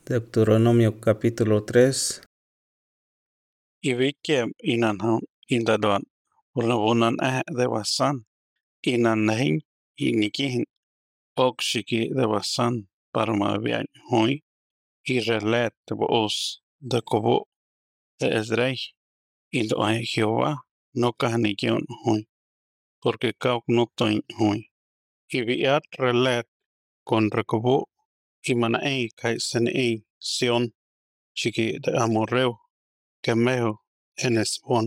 Deuteronomio capítulo 3. Ibikiem inanhon indaduan unabunan de basan inanahin inikihin okshiki de basan parmabian hui y relet de boos de kobo de Ezrei indo Jehová no kahnikion hui porque kauk nuktoin hui ibiat relet con rekobo imanae kai senei Sion chiki de amorreo Kemeo en Esbon.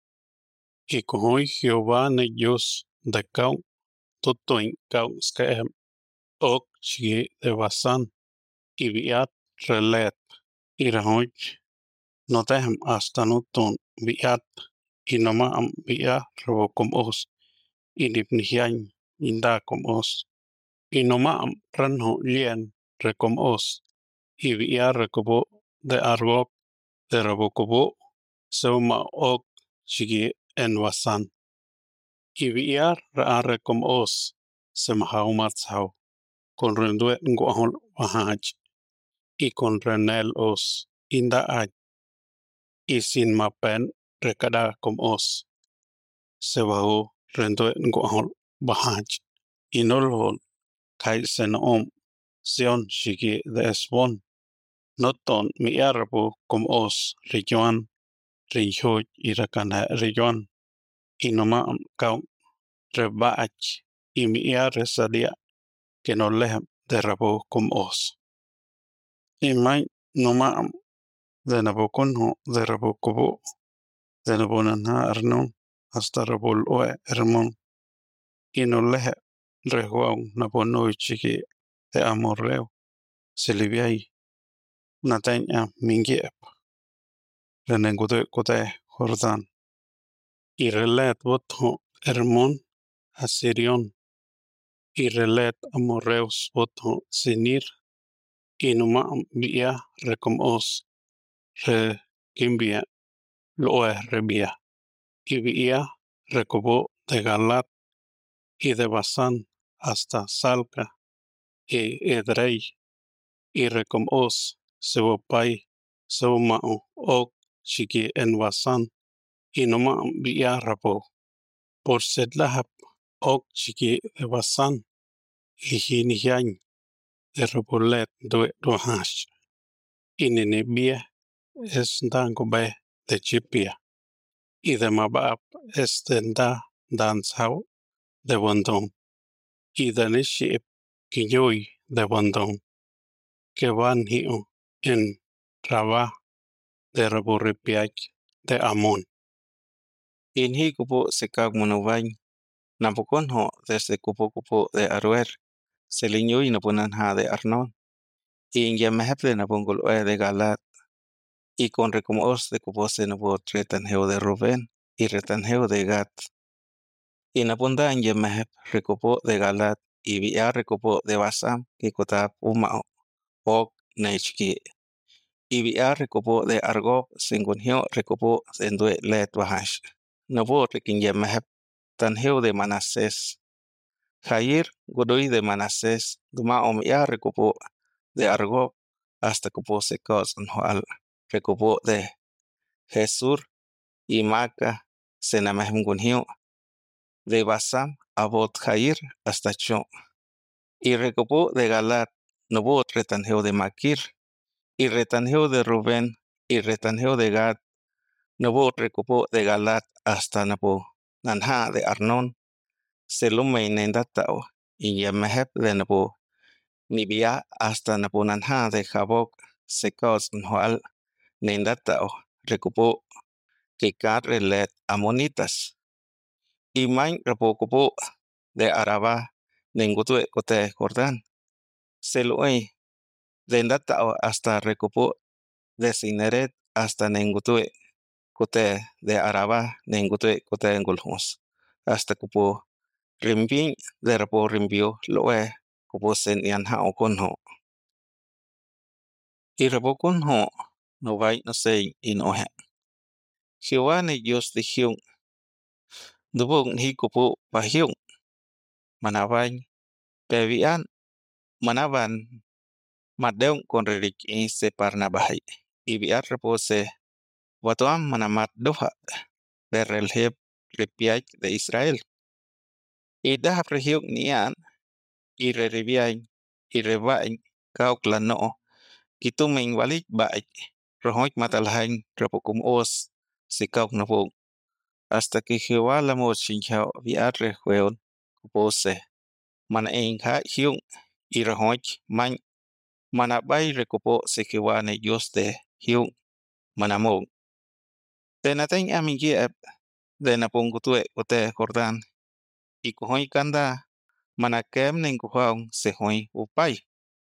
Y hoy Jehová ne Dios de Cau, Totoin Cau Skehem, Ok Chi de Basan, y Viat Relet, y Rahoy, no tehem hasta Nuton Viat, y Noma am Via Rebo com Os, y Nipnihian, Inda com Os, y Noma am Ranho Lien, Recom Os, y Via Recobo de Argob, de Rebocobo, Seuma Ok Chi en Basan. Ibiar raare como os semahau matsau con rendue nguahol wahaj y con renel os inda aj y sin mapen recada como os sebahu rendue nguahol wahaj y nolhol kai senom sion shiki de esbon noton mi arabo como os rijuan rijoj y rakana rijuan y noma kau rebach y mi resadia que no lehem de rabo como os. Y mai no ma de nabo conho de rabo cobo de nabo nana arnon hasta rabo oe hermon y no lehe rehuau nabo no chiqui de amorreo se liviai nataña mingiep renengude cote Jordán y relet botho hermon asirion y relet amorreos botho sinir y numa via recomos re kimbia loe rebia y via recobo de Galat y de Basán hasta Salca y Edrei y recomos Sebopai Sebomao ok chiqui en Basán y noma via rabo por sedlahap ok chiqui de Basán y hinihian de Rebolet dohash y Nenebia es dangobe de Chipia y de Mabab es denda danzao de Bondon y de Niship Kinyoi de Bondon que van hiu en Rabá de Raboripiach de Amón. Inhi kupo sekag monovain, napokonho desde kupo de Aruer, seliñoy naponanja de Arnon, y in yamehepde napongol de Galat, y con recomos de kupose napo retanjeo de Rubén, y retanjeo de Gat, y naponda in yamehep recopo de Galat, y via recopo de Basam, y kotap umao, ok nechki, y via recopo de Argob, singunhio recopo sendue let wahash. Nabo rekin yamehep tanjeo de Manasés. Jair, Godoy de Manasés, Duma Omia recopó de Argob hasta cupo secos al recopó de Jesur y Maca, Senamehungunio, de Basam, Abot Jair hasta Cho, y recopó de Galat, Nobot retanjeo de Maquir, y retanjeo de Rubén, y retanjeo de Gad, Nobot recopó de Galat hasta Nabo, Nanja de Arnón, Selume Nendatao, y Yamehep de Nabo, Nibia hasta Napunanja de Jabok, Secos Nhual, Nendatao, recupó que relet amonitas, y main repocupo de Araba, Nengutue Cote Jordán, Selue, de Ndatao hasta recupó de Sineret hasta Nengutue Cote de Araba, Nengutue Cote Engulhos, hasta cupo Rimbin de Repo Rimbio, Loe, cupo Sen Yanha Oconho. Y Repoconho, no vai no sei in ohe. Jehová ne Dios de Hyun, dubong hi kupu pahyung, manavan, pevian, manavan, Matdeung con ririk se parnabahai. Ibiar repose watuam manamat doha berrelheb repiach de Israel. Idahap rehiuk nian ireribiain irebain kauk lano kituming walik baik rohoik matalhain repokum os si kauk nabung hasta que Jehová la mochinchao viar rehueon kupose mana enja hiung y rohoik man manabay recupo si Jehová ne Dios de hiung manamong tenaten amingiep de napungutue ote Jordán y kuhoy kanda manakem nenguhaung se hoy upay.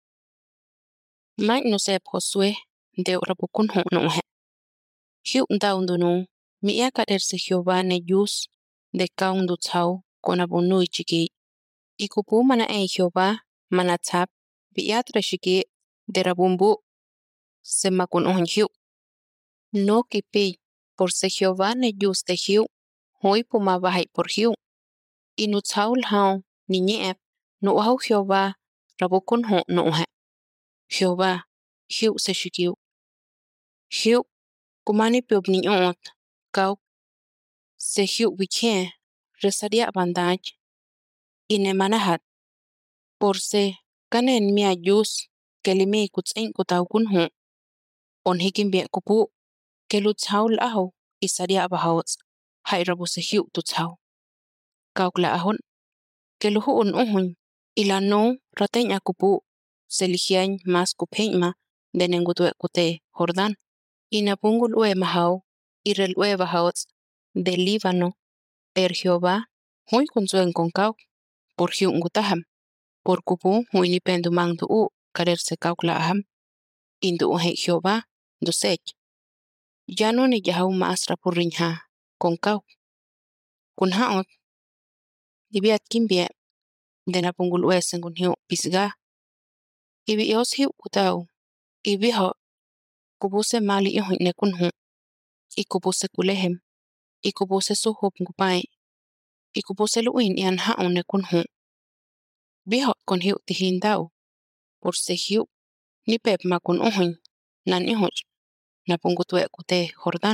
Mike no sep Josué de rabukun ho no he. Hiu ndaw ndunu mi eka se Jehová ne Dios de kaung du tau con abunui chiki. Ikupu mana Jehová mana tap biatra chiki de rabumbu se makun on hiu. No kipi por se Jehová ne Dios de hiu hoy puma bahai por hiu. Inu tau lhau ni niep no hau Jehová rabukun ho no he. Jehová hiu se shikiu. Hiu kumani piob ni ot kau se hiu biche resaria bandaj ine manahat por se kanen mia jus kelimi kutsin kutau kunhu on hikin bie kupu kelu tsaul aho isaria bahauts hai rabu se hiu tu tsau kau kla ahon kelu hu un uhun ila no ratenya kupu se lihian mas kupeima denengutue kute Jordán ina pungul ue mahau irel ue bahauts del Líbano Jehová muy consuen con kau por hiu gutaham por kupu muy ni pendu mang du karer se kau kla aham indu he Jehová du sech ya no ni yahau maasra por rinha con kau kun haot dibiat kimbie de na pungul ue sengun hiu pisga ibi os hiu kutau ibi ho kupu se mali iho ne kunhu ikupu se kulehem ikupu se suhop ngupai ikupu se luin ian hao ne kunhu biho kon hiu tihindau por se hiu ni pep ma kun ohun nan ihoch na pungutue kute Jordán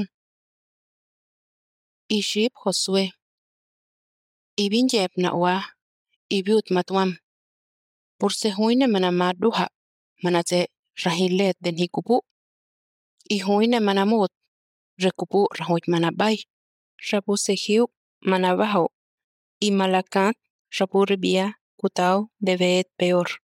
iship Josué ibin jeb na wa ibiut matwam por se huine mana maduha mana te rahilet den hikupu I huine mana mot rekupu rahoit mana bay rapu se hiu mana baho I malakat rapu ribia kutau de veet peor